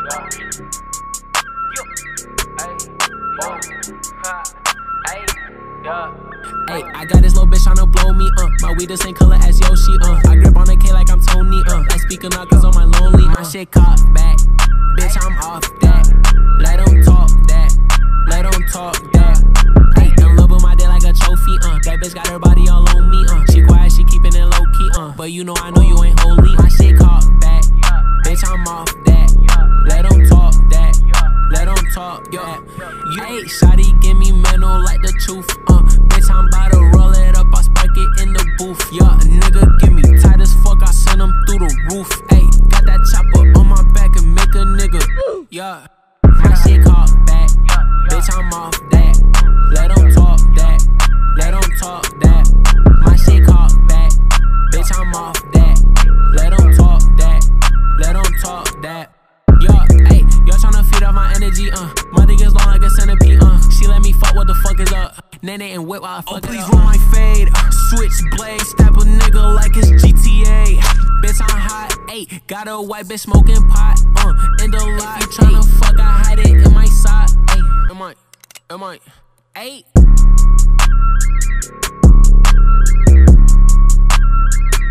Hey, I got this little bitch tryna blow me, my weed the same color as Yoshi, I grip on the K like I'm Tony, like speaking up cause on my lonely, my shit caught back, bitch I'm off that, let them talk that, let them talk that, hey, in love with my day like a trophy, that bitch got her body all on me, she quiet, she keeping it low key, but you know I know you ain't holy, my shit caught back, bitch I'm off that, let them talk that, let them talk that, you ain't shawty give me mental like the truth, bitch I'm about to roll it up, I spark it in the booth, yeah, a nigga get me tight as fuck, I send him through the roof, ayy, got that chopper on my back and make a nigga, yeah, my shit caught back, bitch I'm off that, let them talk that, let them talk that, my shit caught back, bitch I'm off that, let them talk that, let them talk that, yeah, ayy, y'all tryna feed off my energy, my dick is long like a centipede, she let me fuck, what the fuck is up? Nene and whip while I fuck it up. Please run my fade, switch blade, stab a nigga like it's GTA. Bitch I'm hot, ayy, got a white bitch smoking pot, in the lot. If you tryna fuck, I hide it in my sock, ayy. Am I, ayy.